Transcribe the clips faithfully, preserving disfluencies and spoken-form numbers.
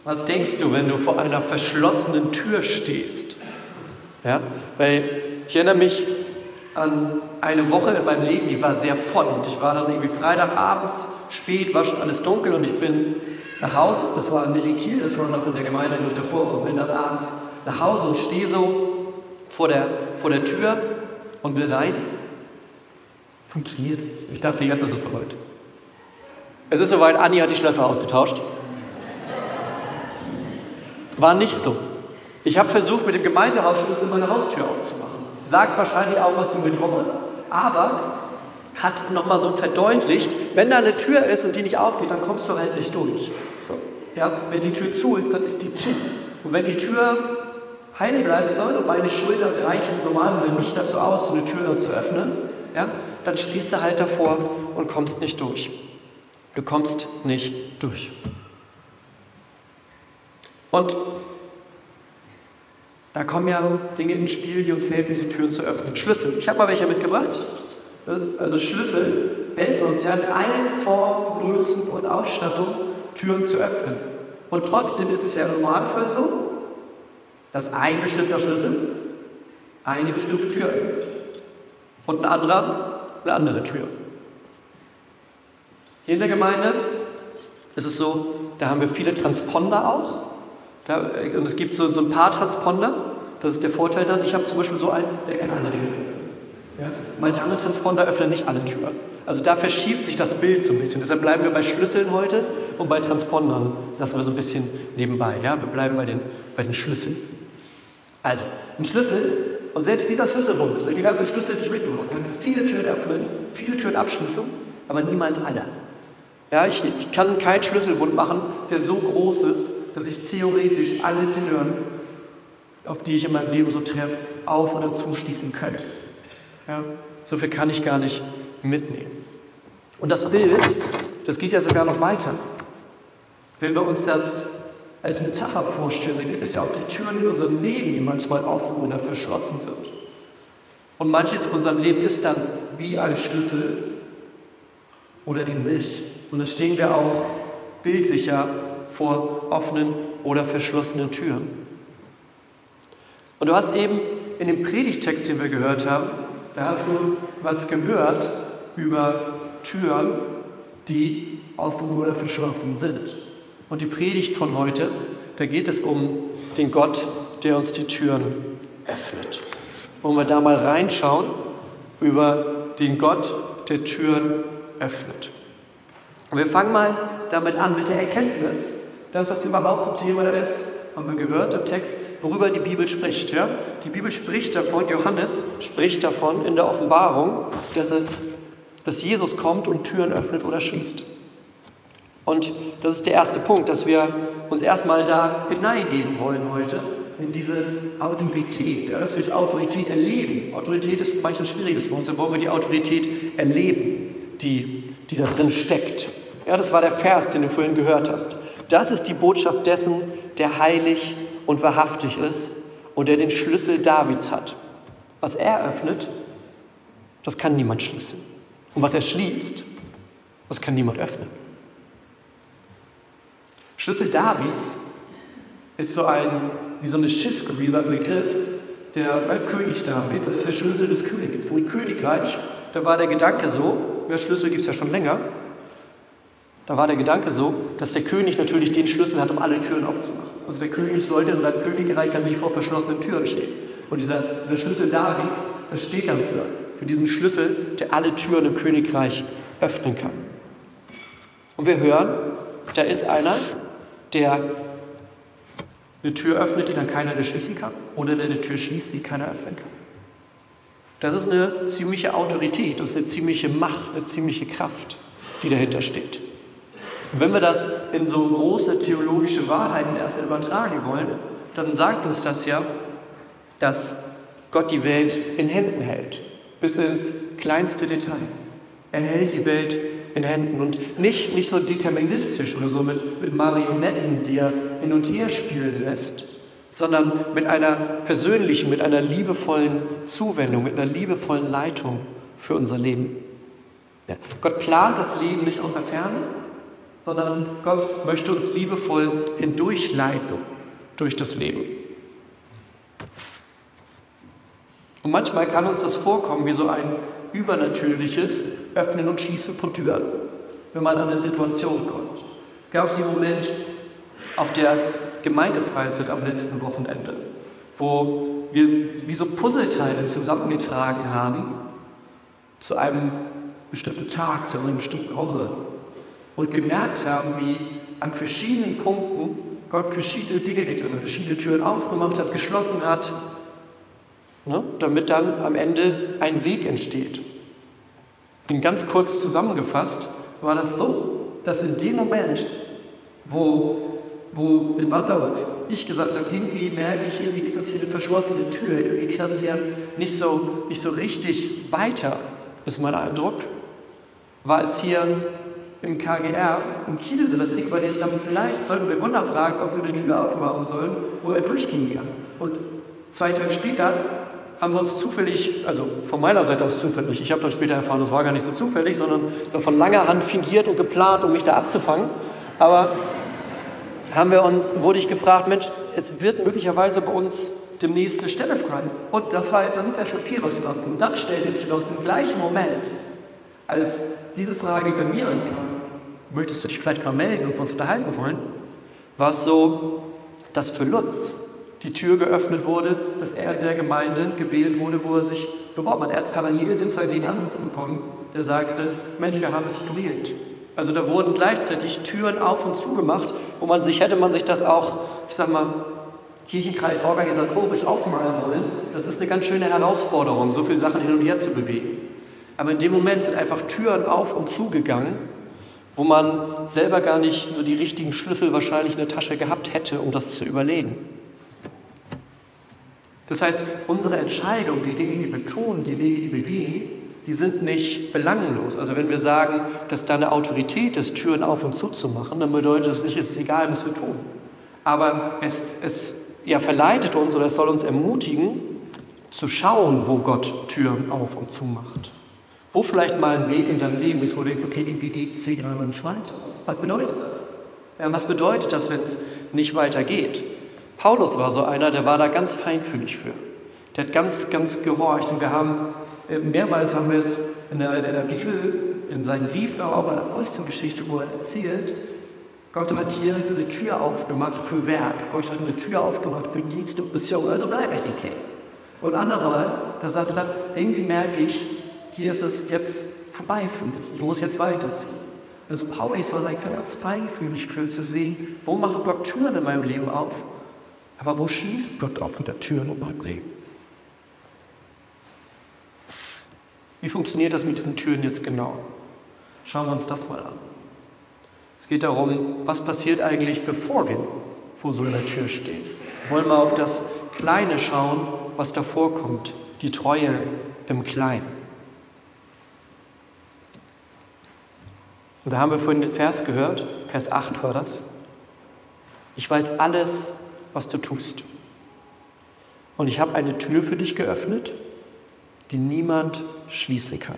Was denkst du, wenn du vor einer verschlossenen Tür stehst? Ja, weil ich erinnere mich an eine Woche in meinem Leben, die war sehr voll. Und ich war dann irgendwie Freitagabends, spät, war schon alles dunkel und ich bin nach Hause, das war nicht in Kiel, das war noch in der Gemeinde, wo ich davor und bin dann abends nach Hause und stehe so vor der, vor der Tür und will rein. Funktioniert. Ich dachte, jetzt ist es soweit. Es ist soweit, Anni hat die Schlösser ausgetauscht. War nicht so. Ich habe versucht, mit dem Gemeindehausschlüssel meine Haustür aufzumachen. Sagt wahrscheinlich auch was über die Woche, aber hat nochmal so verdeutlicht, wenn da eine Tür ist und die nicht aufgeht, dann kommst du halt nicht durch. So. Ja, wenn die Tür zu ist, dann ist die zu. Und wenn die Tür heil bleiben soll und meine Schulter reichen normalerweise nicht dazu aus, so eine Tür zu öffnen, ja, dann stehst du halt davor und kommst nicht durch. Du kommst nicht durch. Und da kommen ja Dinge ins Spiel, die uns helfen, diese Türen zu öffnen. Schlüssel. Ich habe mal welche mitgebracht. Also Schlüssel helfen uns ja in allen Formen, Größen und Ausstattung, Türen zu öffnen. Und trotzdem ist es ja im Normalfall so, dass ein bestimmter Schlüssel eine bestimmte Tür öffnet. Und ein anderer eine andere Tür. Hier in der Gemeinde ist es so, da haben wir viele Transponder auch. Da, und es gibt so, so ein paar Transponder. Das ist der Vorteil dann. Ich habe zum Beispiel so einen, der kann alle Türen öffnen. Ja? Manche andere Transponder öffnen nicht alle Türen. Also da verschiebt sich das Bild so ein bisschen. Deshalb bleiben wir bei Schlüsseln heute und bei Transpondern lassen wir so ein bisschen nebenbei. Ja? Wir bleiben bei den, bei den Schlüsseln. Also, ein Schlüssel, und selbst dieser Schlüsselbund, die ganze Schlüssel, die ich mitgebracht habe, kann viele Türen öffnen, viele Türen abschließen, aber niemals alle. Ja, ich, ich kann keinen Schlüsselbund machen, der so groß ist, dass ich theoretisch alle Türen, auf die ich in meinem Leben so treffe, auf- oder zuschließen könnte. Ja, so viel kann ich gar nicht mitnehmen. Und das Bild, das geht ja sogar noch weiter. Wenn wir uns das als Metapher vorstellen, dann gibt es ja auch die Türen in unserem Leben, die manchmal offen oder verschlossen sind. Und manches in unserem Leben ist dann wie ein Schlüssel oder die Milch. Und dann stehen wir auch bildlicher vor offenen oder verschlossenen Türen. Und du hast eben in dem Predigtext, den wir gehört haben, da hast du was gehört über Türen, die offen oder verschlossen sind. Und die Predigt von heute, da geht es um den Gott, der uns die Türen öffnet. Wollen wir da mal reinschauen über den Gott, der Türen öffnet. Und wir fangen mal damit an, mit der Erkenntnis, dass das überhaupt ein Thema ist, haben wir gehört im Text, worüber die Bibel spricht. Ja? Die Bibel spricht davon, Johannes spricht davon in der Offenbarung, dass, es, dass Jesus kommt und Türen öffnet oder schließt. Und das ist der erste Punkt, dass wir uns erstmal da hineingeben wollen heute, in diese Autorität, ja, dass wir die Autorität erleben. Autorität ist manchmal ein schwieriges Wort, dann wollen wir die Autorität erleben, die, die da drin steckt. Ja, das war der Vers, den du vorhin gehört hast. Das ist die Botschaft dessen, der heilig und wahrhaftig ist und der den Schlüssel Davids hat. Was er öffnet, das kann niemand schließen. Und was er schließt, das kann niemand öffnen. Schlüssel Davids ist so ein, wie so eine Schiffsgebilder Begriff, der bei König David, das ist der Schlüssel des Königs. Und im Königreich, da war der Gedanke so, der Schlüssel gibt es ja schon länger, da war der Gedanke so, dass der König natürlich den Schlüssel hat, um alle Türen aufzumachen. Also der König sollte in seinem Königreich dann nicht vor verschlossenen Türen stehen. Und dieser, dieser Schlüssel Davids, das steht dafür, für diesen Schlüssel, der alle Türen im Königreich öffnen kann. Und wir hören, da ist einer, der eine Tür öffnet, die dann keiner mehr schließen kann, oder der eine Tür schließt, die keiner öffnen kann. Das ist eine ziemliche Autorität, das ist eine ziemliche Macht, eine ziemliche Kraft, die dahinter steht. Und wenn wir das in so große theologische Wahrheiten erst übertragen wollen, dann sagt uns das ja, dass Gott die Welt in Händen hält, bis ins kleinste Detail. Er hält die Welt in Händen und nicht, nicht so deterministisch oder so mit, mit Marionetten, die er hin und her spielen lässt, sondern mit einer persönlichen, mit einer liebevollen Zuwendung, mit einer liebevollen Leitung für unser Leben. Ja. Gott plant das Leben nicht aus der Ferne, sondern Gott möchte uns liebevoll hindurchleiten durch das Leben. Und manchmal kann uns das vorkommen wie so ein übernatürliches Öffnen und Schließen von Türen, wenn man an eine Situation kommt. Es gab den Moment auf der Gemeindefreizeit am letzten Wochenende, wo wir wie so Puzzleteile zusammengetragen haben zu einem bestimmten Tag, zu einer bestimmten Woche und gemerkt haben, wie an verschiedenen Punkten Gott verschiedene Dinge getan hat, verschiedene Türen aufgemacht hat, geschlossen hat, ne, damit dann am Ende ein Weg entsteht. Und ganz kurz zusammengefasst war das so, dass in dem Moment, wo, wo ich gesagt habe, irgendwie merke ich, irgendwie ist das hier eine verschlossene Tür, irgendwie geht das ja nicht so, nicht so richtig weiter, ist mein Eindruck, war es hier im K G R in Kiel so, das liegt bei ich dachte, vielleicht sollten wir Wunder fragen, ob wir die Tür aufmachen sollen, wo er durchgehen kann. Und zwei Tage später haben wir uns zufällig, also von meiner Seite aus zufällig, ich habe dann später erfahren, das war gar nicht so zufällig, sondern so von langer Hand fingiert und geplant, um mich da abzufangen. Aber haben wir uns, wurde ich gefragt, Mensch, es wird möglicherweise bei uns demnächst eine Stelle frei. Und das, war, das ist ja schon viel was dran. Und dann stellte sich aus dem gleichen Moment, als diese Frage bei mir ankam, möchtest du dich vielleicht mal melden und uns unterhalten wollen, war es so, dass für Lutz die Tür geöffnet wurde, dass er in der Gemeinde gewählt wurde, wo er sich beworben hat. Er hat parallel den Anruf bekommen, der sagte, Mensch, wir haben dich gewählt. Also da wurden gleichzeitig Türen auf und zu gemacht, wo man sich, hätte man sich das auch, ich sag mal, Kirchenkreis organisatorisch aufmalen wollen. Das ist eine ganz schöne Herausforderung, so viele Sachen hin und her zu bewegen. Aber in dem Moment sind einfach Türen auf und zu gegangen, wo man selber gar nicht so die richtigen Schlüssel wahrscheinlich in der Tasche gehabt hätte, um das zu überlegen. Das heißt, unsere Entscheidungen, die Dinge, die wir tun, die Wege, die wir gehen, die sind nicht belanglos. Also wenn wir sagen, dass da eine Autorität ist, Türen auf und zu zu machen, dann bedeutet das nicht, es ist egal, was wir tun. Aber es, es ja, verleitet uns oder es soll uns ermutigen, zu schauen, wo Gott Türen auf und zu macht. Wo vielleicht mal ein Weg in deinem Leben ist, wo du denkst, okay, irgendwie geht es gerade nicht weiter. Was bedeutet das? Ja, was bedeutet das, wenn es nicht weitergeht? Paulus war so einer, der war da ganz feinfühlig für. Der hat ganz, ganz gehorcht. Und wir haben, mehrmals haben wir es in der, in der Bibel, in seinen Briefen, aber auch in der Apostelgeschichte, wo er erzählt, Gott hat hier eine Tür aufgemacht für Werk. Gott hat eine Tür aufgemacht für Dienst und Mission. Also bleibe ich nicht. Und andere, da sagt er, irgendwie merke ich, hier ist es jetzt vorbei für mich. Ich muss jetzt weiterziehen. Also Paulus war ganz feinfühlig für zu sehen, wo macht Gott Türen in meinem Leben auf? Aber wo schließt Gott auch wieder Türen in meinem Leben? Wie funktioniert das mit diesen Türen jetzt genau? Schauen wir uns das mal an. Es geht darum, was passiert eigentlich, bevor wir vor so einer Tür stehen. Wir wollen mal auf das Kleine schauen, was davor kommt. Die Treue im Kleinen. Und da haben wir vorhin den Vers gehört, Vers acht war das. Ich weiß alles, was du tust. Und ich habe eine Tür für dich geöffnet, die niemand schließen kann.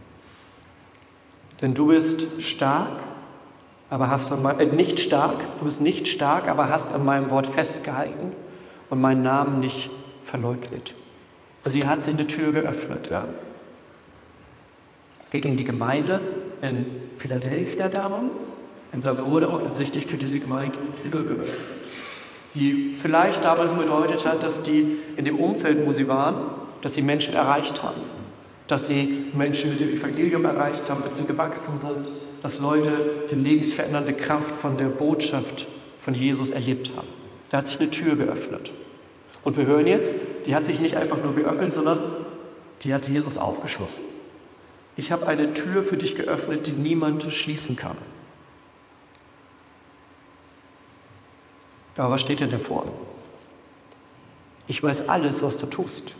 Denn du bist stark, aber hast an mein, äh, nicht stark, du bist nicht stark, aber hast an meinem Wort festgehalten und meinen Namen nicht verleugnet. Also hier hat sich eine Tür geöffnet. Ja. Es geht um die Gemeinde in Philadelphia damals. Und da wurde offensichtlich für diese Gemeinde eine Tür geöffnet, die vielleicht damals bedeutet hat, dass die in dem Umfeld, wo sie waren, dass sie Menschen erreicht haben. Dass sie Menschen mit dem Evangelium erreicht haben, dass sie gewachsen sind, dass Leute die lebensverändernde Kraft von der Botschaft von Jesus erlebt haben. Da hat sich eine Tür geöffnet. Und wir hören jetzt, die hat sich nicht einfach nur geöffnet, sondern die hat Jesus aufgeschlossen. Ich habe eine Tür für dich geöffnet, die niemand schließen kann. Aber was steht denn davor? Ich weiß alles, was du tust.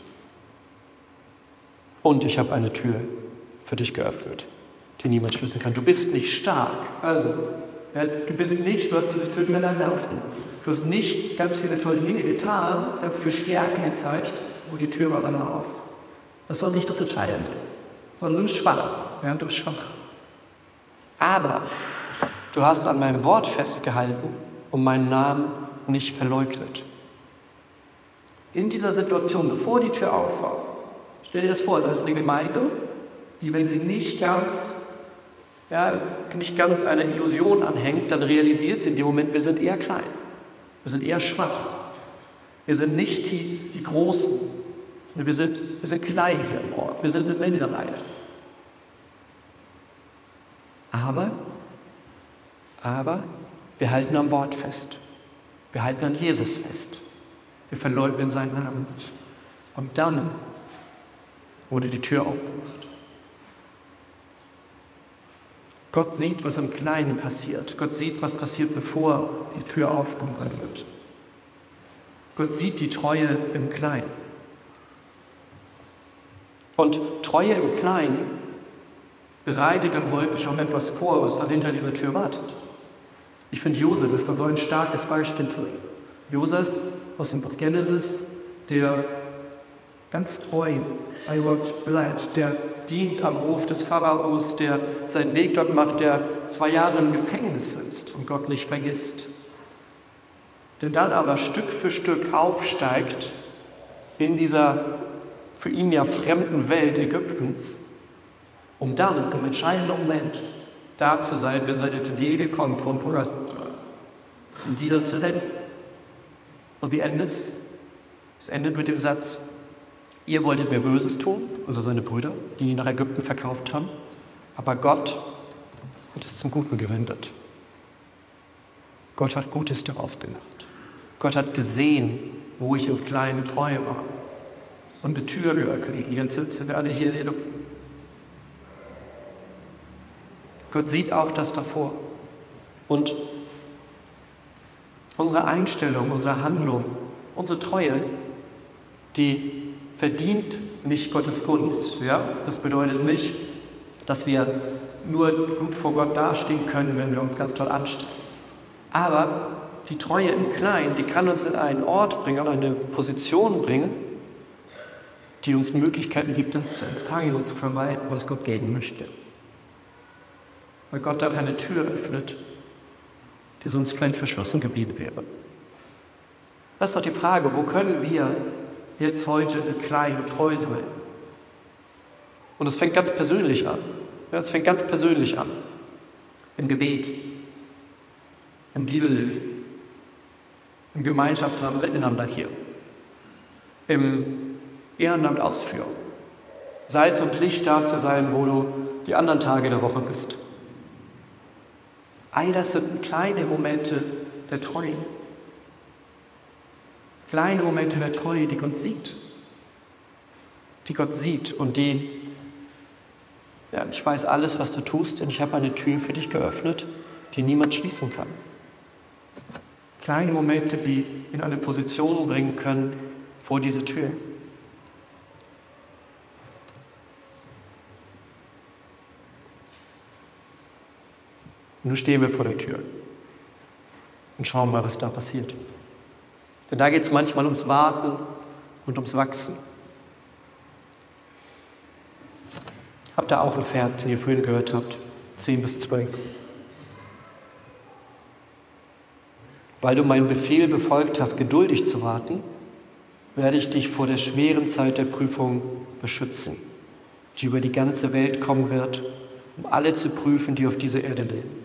Und ich habe eine Tür für dich geöffnet, die niemand schließen kann. Du bist nicht stark. Also, ja, du bist nicht, du hast diese Tür miteinander laufen. Du hast nicht ganz viele tolle Dinge getan, dafür Stärken gezeigt, wo die Tür war dann auf. Das soll nicht das Entscheidende, sondern du bist schwach. Ja, du bist schwach. Aber Du hast an meinem Wort festgehalten und meinen Namen nicht verleugnet. In dieser Situation, bevor die Tür auf war, stell dir das vor, da ist eine Gemeinde, die, wenn sie nicht ganz, ja, nicht ganz einer Illusion anhängt, dann realisiert sie in dem Moment, wir sind eher klein, wir sind eher schwach. Wir sind nicht die, die Großen, wir sind, wir sind klein hier im Ort, wir sind in Minderheit. Aber, aber wir halten am Wort fest, wir halten an Jesus fest. Wir verleugnen seinen Namen nicht. Und dann wurde die Tür aufgemacht. Gott sieht, was im Kleinen passiert. Gott sieht, was passiert, bevor die Tür aufgemacht wird. Gott sieht die Treue im Kleinen. Und Treue im Kleinen bereitet dann häufig auch etwas vor, was dann hinter dieser Tür wartet. Ich finde, Josef ist da so ein starkes Beispiel für. Josef aus dem Buch Genesis, der ganz treu bei Gott bleibt, der dient am Hof des Pharaos, der seinen Weg dort macht, der zwei Jahre im Gefängnis sitzt und Gott nicht vergisst. Der dann aber Stück für Stück aufsteigt in dieser für ihn ja fremden Welt Ägyptens, um dann im entscheidenden Moment da zu sein, wenn seine Familie kommt von Poras, um die dann zu senden. Und wie endet es? Es endet mit dem Satz, ihr wolltet mir Böses tun, also seine Brüder, die ihn nach Ägypten verkauft haben, aber Gott hat es zum Guten gewendet. Gott hat Gutes daraus gemacht. Gott hat gesehen, wo ich im Kleinen treu war und eine Tür geöffnet. Jetzt sitzen wir alle hier in Ägypten. Gott sieht auch das davor. Und unsere Einstellung, unsere Handlung, unsere Treue, die verdient nicht Gottes Gunst. Ja? Das bedeutet nicht, dass wir nur gut vor Gott dastehen können, wenn wir uns ganz toll anstrengen. Aber die Treue im Kleinen, die kann uns in einen Ort bringen, an eine Position bringen, die uns Möglichkeiten gibt, das zu empfangen und zu verwalten, was Gott geben möchte. Weil Gott dann eine Tür öffnet, die sonst vielleicht verschlossen geblieben wäre. Das ist doch die Frage, wo können wir jetzt heute klein und treu sein? Und es fängt ganz persönlich an. Ja, es fängt ganz persönlich an. Im Gebet, im Bibellesen, im Gemeinschaftsnamen miteinander hier, im Ehrenamt ausführen, Salz und Licht da zu sein, wo du die anderen Tage der Woche bist. All das sind kleine Momente der Treue. Kleine Momente der Treue, die Gott sieht. Die Gott sieht und die, ja, ich weiß alles, was du tust, und ich habe eine Tür für dich geöffnet, die niemand schließen kann. Kleine Momente, die in eine Position bringen können vor diese Tür. Und nun stehen wir vor der Tür und schauen mal, was da passiert. Denn da geht es manchmal ums Warten und ums Wachsen. Habt ihr auch einen Vers, den ihr vorhin gehört habt? zehn bis zwölf. Weil du meinen Befehl befolgt hast, geduldig zu warten, werde ich dich vor der schweren Zeit der Prüfung beschützen, die über die ganze Welt kommen wird, um alle zu prüfen, die auf dieser Erde leben.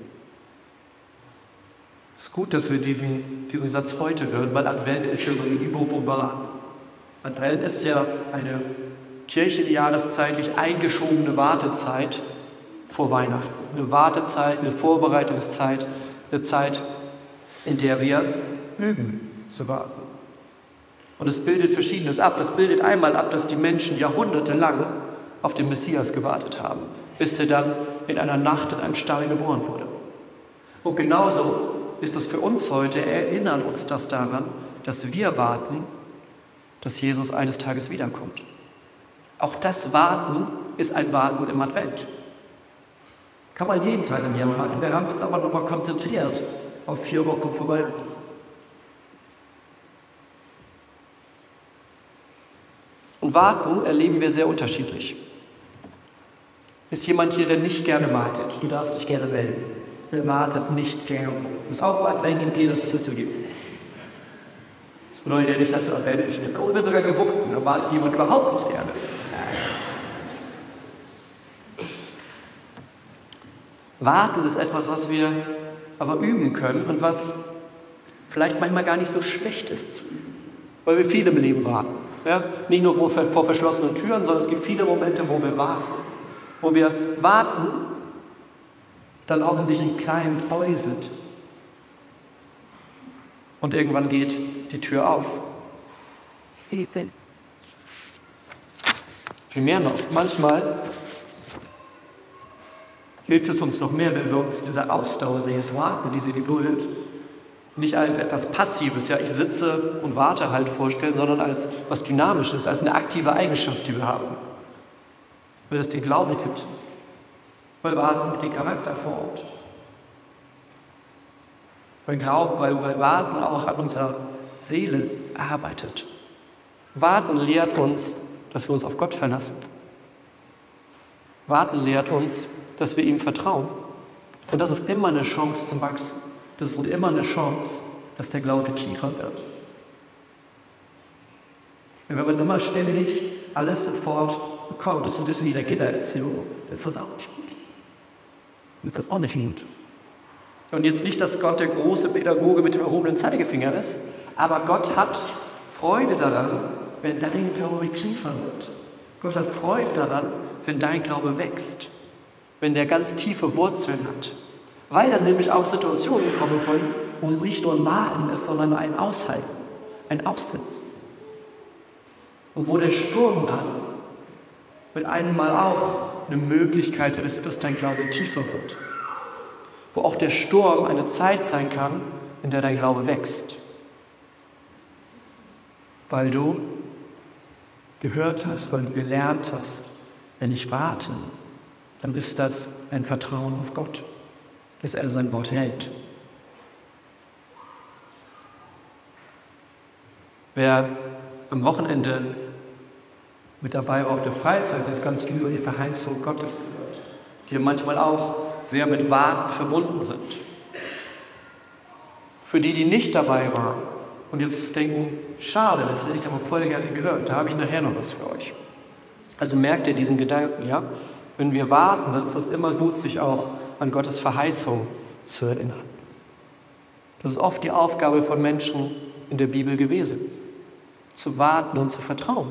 Es ist gut, dass wir diesen, diesen Satz heute hören, weil Advent ist ja so ein Ibo-Boba. Advent ist ja eine kirchliche jahreszeitlich eingeschobene Wartezeit vor Weihnachten. Eine Wartezeit, eine Vorbereitungszeit, eine Zeit, in der wir üben zu warten. Und es bildet Verschiedenes ab. Das bildet einmal ab, dass die Menschen jahrhundertelang auf den Messias gewartet haben, bis er dann in einer Nacht in einem Stall geboren wurde. Und genauso ist es für uns heute, erinnert uns das daran, dass wir warten, dass Jesus eines Tages wiederkommt. Auch das Warten ist ein Warten im Advent. Kann man jeden Tag im Jahr warten. Wir haben uns aber nochmal konzentriert auf vier Wochen vor Weihnachten. Und Warten erleben wir sehr unterschiedlich. Ist jemand hier, der nicht gerne wartet? Du darfst dich gerne melden. der wartet nicht gern. Das ist auch bei einigen Tieren, das ist es so gibt. Das bedeutet ja nicht, dass du am Ende nicht oh, wird sogar gewunken, da wartet jemand überhaupt nicht gerne. Warten ist etwas, was wir aber üben können und was vielleicht manchmal gar nicht so schlecht ist zu üben. Weil wir viel im Leben warten. Ja? Nicht nur vor, vor verschlossenen Türen, sondern es gibt viele Momente, wo wir warten. Wo wir warten, dann hoffentlich in kleinen treu sind. Und irgendwann geht die Tür auf. Viel mehr noch. Manchmal hilft es uns noch mehr, wenn wir uns diese Ausdauer, dieses Warten, diese Geduld nicht als etwas Passives, ja, ich sitze und warte halt vorstellen, sondern als was Dynamisches, als eine aktive Eigenschaft, die wir haben. Weil das den Glauben gibt. Weil Warten den Charakter formt. Weil Glauben, weil, weil Warten auch an unserer Seele arbeitet. Warten lehrt uns, dass wir uns auf Gott verlassen. Warten lehrt uns, dass wir ihm vertrauen. Und das ist immer eine Chance zum Wachsen. Das ist immer eine Chance, dass der Glaube tiefer wird. Wenn man immer ständig alles sofort bekommt, das ist ein bisschen wie der Kindererziehung, das ist auch nicht gut. Das ist auch nicht gut. Und jetzt nicht, dass Gott der große Pädagoge mit dem erhobenen Zeigefinger ist, aber Gott hat Freude daran, wenn dein Glaube tiefer wird. Gott hat Freude daran, wenn dein Glaube wächst, wenn der ganz tiefe Wurzeln hat. Weil dann nämlich auch Situationen kommen können, wo es nicht nur ein Warten ist, sondern ein Aushalten, ein Aussitz. Und wo der Sturm dann mit einem Mal auch eine Möglichkeit ist, dass dein Glaube tiefer wird. Wo auch der Sturm eine Zeit sein kann, in der dein Glaube wächst. Weil du gehört hast, weil du gelernt hast, wenn ich warte, dann ist das ein Vertrauen auf Gott, dass er sein Wort hält. Wer am Wochenende mit dabei war auf der Freizeit, hat ganz viel über die Verheißung Gottes gehört, die manchmal auch sehr mit Warten verbunden sind. Für die, die nicht dabei waren und jetzt denken, schade, das hätte ich aber voll gerne gehört, da habe ich nachher noch was für euch. Also merkt ihr diesen Gedanken, ja? Wenn wir warten, dann ist es immer gut, sich auch an Gottes Verheißung zu erinnern. Das ist oft die Aufgabe von Menschen in der Bibel gewesen, zu warten und zu vertrauen.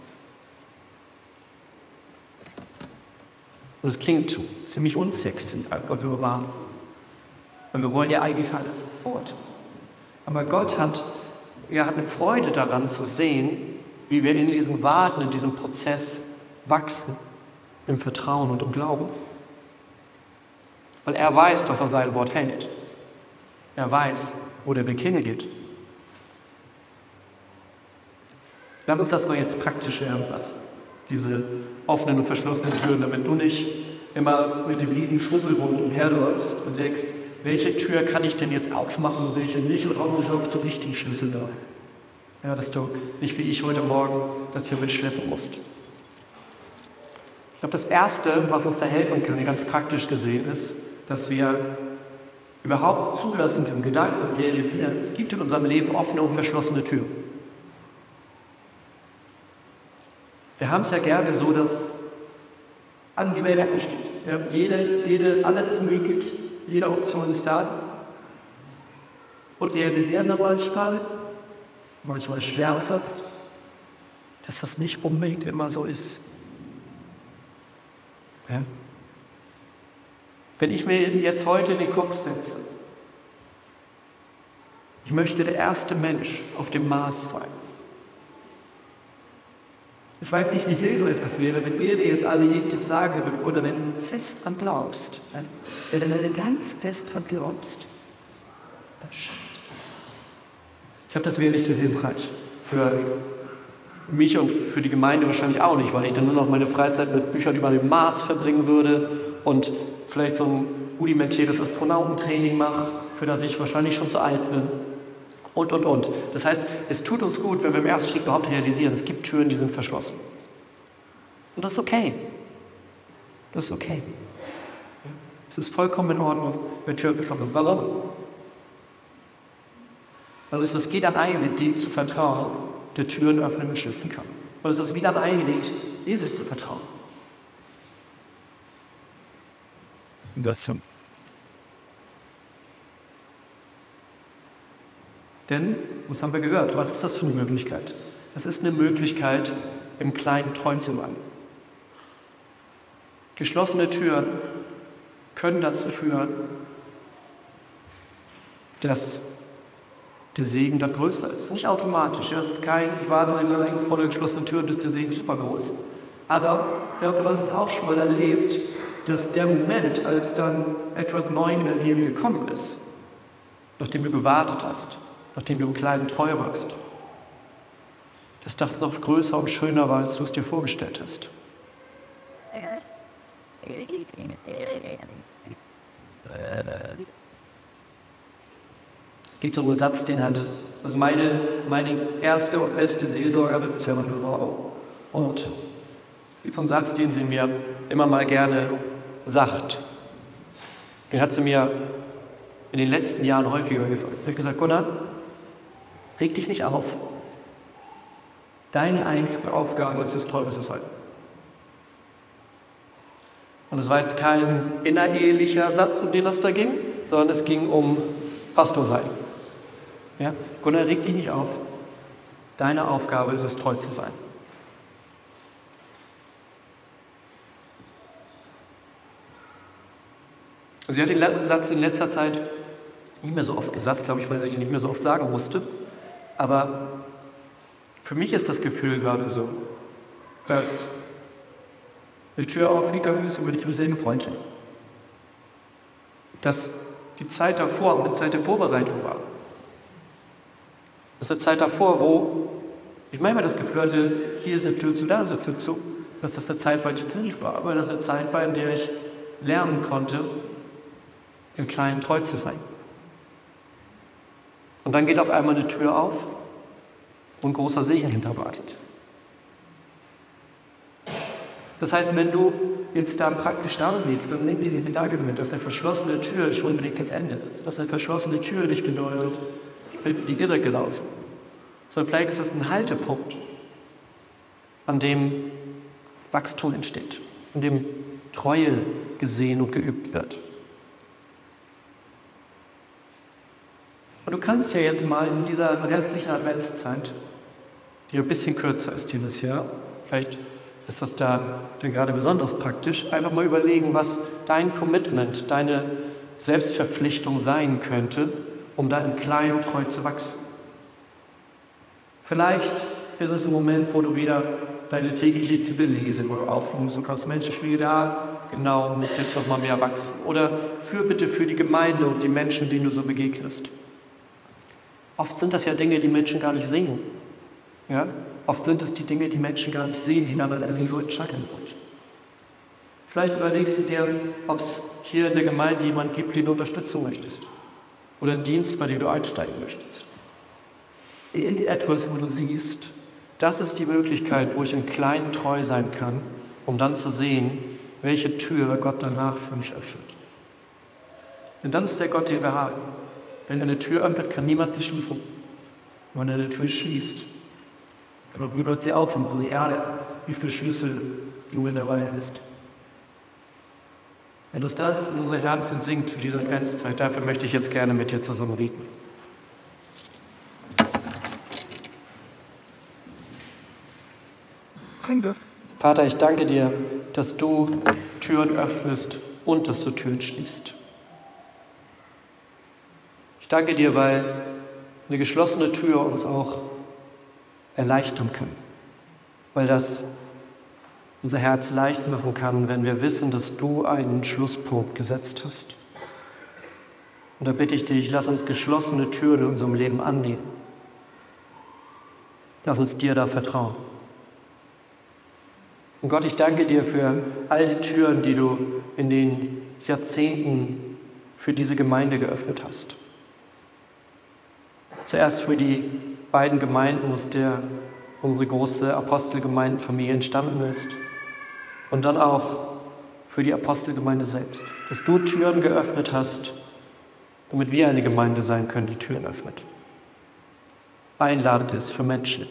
Und es klingt ziemlich unsexy, Gott zu warten. Und wir wollen ja eigentlich alles sofort. Aber Gott hat, ja, hat eine Freude daran zu sehen, wie wir in diesem Warten, in diesem Prozess wachsen, im Vertrauen und im Glauben. Weil er weiß, dass er sein Wort hält. Er weiß, wo der Weg hingeht. Lass uns das doch jetzt praktisch werden lassen. Diese offenen und verschlossenen Türen, damit du nicht immer mit dem riesigen Schlüsselbund umherläufst und denkst, welche Tür kann ich denn jetzt aufmachen und welche nicht, und auch nicht wirklich den richtigen Schlüssel da. Ja, dass du nicht wie ich heute Morgen das hier mitschleppen musst. Ich glaube, das Erste, was uns da helfen kann, ganz praktisch gesehen, ist, dass wir überhaupt zulassen, diesen Gedanken realisieren, es gibt in unserem Leben offene und verschlossene Türen. Wir haben es ja gerne so, dass an die Welt steht. Ja, jede, jede, alles ist möglich, jede Option ist da. Und realisieren aber manchmal, manchmal schmerzhaft, dass das nicht unbedingt immer so ist. Ja? Wenn ich mir jetzt heute in den Kopf setze, ich möchte der erste Mensch auf dem Mars sein. Ich weiß nicht, wie hilfreich das wäre, wenn wir dir jetzt alle jeden Tag sagen würden, oder wenn du fest dran glaubst, wenn du ganz fest dran glaubst, dann schaffst du das. Ich glaube, das wäre nicht so hilfreich für mich und für die Gemeinde wahrscheinlich auch nicht, weil ich dann nur noch meine Freizeit mit Büchern über den Mars verbringen würde und vielleicht so ein rudimentäres Astronautentraining mache, für das ich wahrscheinlich schon zu alt bin. Und, und, und. Das heißt, es tut uns gut, wenn wir im ersten Schritt überhaupt realisieren, es gibt Türen, die sind verschlossen. Und das ist okay. Das ist okay. Es ist vollkommen in Ordnung, wenn Türen verschlossen sind. Warum? Weil es ist wieder eingelegt, dem zu vertrauen, der Türen öffnen und schließen kann. Weil es ist wieder eingelegt, Jesus zu vertrauen. Das schon. Denn, was haben wir gehört? Was ist das für eine Möglichkeit? Das ist eine Möglichkeit, im Kleinen treu zu sein. Geschlossene Türen können dazu führen, dass der Segen dann größer ist. Nicht automatisch. Das ist kein, ich warte in einer vor der geschlossenen Tür und ist der Segen super groß. Aber ich habe das auch schon mal erlebt, dass der Moment, als dann etwas neu in dein Leben gekommen ist, nachdem du gewartet hast, nachdem du im Kleinen treu warst, dass das noch größer und schöner war, als du es dir vorgestellt hast. Es gibt so einen Satz, den hat, also meine, meine erste und beste Seelsorgerin ist ja meine Frau. Und es gibt so einen Satz, den sie mir immer mal gerne sagt. Den hat sie mir in den letzten Jahren häufiger gefragt. Sie hat gesagt, Gunnar, reg dich nicht auf. Deine einzige Aufgabe ist es, treu zu sein. Und es war jetzt kein innerehelicher Satz, um den das da ging, sondern es ging um Pastor sein. Ja? Gunnar, reg dich nicht auf. Deine Aufgabe ist es, treu zu sein. Sie hat den Satz in letzter Zeit nicht mehr so oft gesagt, glaube ich, weil sie ihn nicht mehr so oft sagen musste. Aber für mich ist das Gefühl gerade so, dass die Tür aufgegangen ist über die Tür freundlich. Dass die Zeit davor eine Zeit der Vorbereitung war. Das ist eine Zeit davor, wo ich manchmal das Gefühl hatte, hier ist eine Tür zu, da ist eine Tür zu. Dass das eine Zeit war, die nicht war, aber dass es eine Zeit war, in der ich lernen konnte, im Kleinen treu zu sein. Und dann geht auf einmal eine Tür auf und großer Segen hinter wartet. Das heißt, wenn du jetzt da praktisch da willst, dann nimm dir den Gedanken mit, dass eine verschlossene Tür nicht unbedingt das Ende ist. Dass eine verschlossene Tür nicht bedeutet, ich bin in die Irre gelaufen. Sondern vielleicht ist das ein Haltepunkt, an dem Wachstum entsteht, an dem Treue gesehen und geübt wird. Und du kannst ja jetzt mal in dieser restlichen Adventszeit, die ein bisschen kürzer ist dieses Jahr, vielleicht ist das da dann gerade besonders praktisch, einfach mal überlegen, was dein Commitment, deine Selbstverpflichtung sein könnte, um da im Kleinen treu zu wachsen. Vielleicht ist es ein Moment, wo du wieder deine tägliche Bibellese aufrufst und kannst, Mensch, ich will da genau, muss jetzt noch mal mehr wachsen. Oder für bitte für die Gemeinde und die Menschen, denen du so begegnest. Oft sind das ja Dinge, die Menschen gar nicht sehen. Ja? Oft sind es die Dinge, die Menschen gar nicht sehen, die dann irgendwie so entscheiden wollen. Vielleicht überlegst du dir, ob es hier in der Gemeinde jemanden gibt, den du unterstützen möchtest. Oder einen Dienst, bei dem du einsteigen möchtest. Irgendetwas, wo du siehst, das ist die Möglichkeit, wo ich im Kleinen treu sein kann, um dann zu sehen, welche Tür Gott danach für mich öffnet. Denn dann ist der Gott, den wir haben. Wenn er eine Tür öffnet, kann niemand sie schließen. Wenn er eine Tür schließt, dann rührt sie auf und die Erde, wie viele Schlüssel du in der Reihe bist. Wenn uns das in unser Herzen singt für diese Adventszeit, dafür möchte ich jetzt gerne mit dir zusammen reden. Vater, ich danke dir, dass du Türen öffnest und dass du Türen schließt. Ich danke dir, weil eine geschlossene Tür uns auch erleichtern kann, weil das unser Herz leicht machen kann, wenn wir wissen, dass du einen Schlusspunkt gesetzt hast. Und da bitte ich dich, lass uns geschlossene Türen in unserem Leben annehmen. Lass uns dir da vertrauen. Und Gott, ich danke dir für all die Türen, die du in den Jahrzehnten für diese Gemeinde geöffnet hast. Zuerst für die beiden Gemeinden, aus der unsere große Apostelgemeindenfamilie entstanden ist. Und dann auch für die Apostelgemeinde selbst. Dass du Türen geöffnet hast, damit wir eine Gemeinde sein können, die Türen öffnet. Einladend ist für Menschen.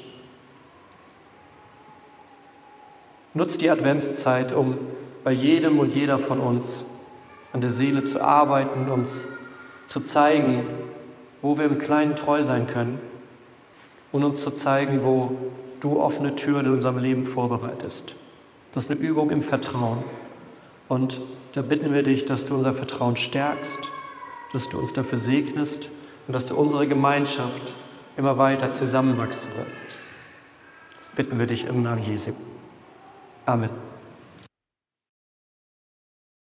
Nutzt die Adventszeit, um bei jedem und jeder von uns an der Seele zu arbeiten, uns zu zeigen, wo wir im Kleinen treu sein können und uns zu zeigen, wo du offene Türen in unserem Leben vorbereitest. Das ist eine Übung im Vertrauen. Und da bitten wir dich, dass du unser Vertrauen stärkst, dass du uns dafür segnest und dass du unsere Gemeinschaft immer weiter zusammenwachsen lässt. Das bitten wir dich im Namen Jesu. Amen.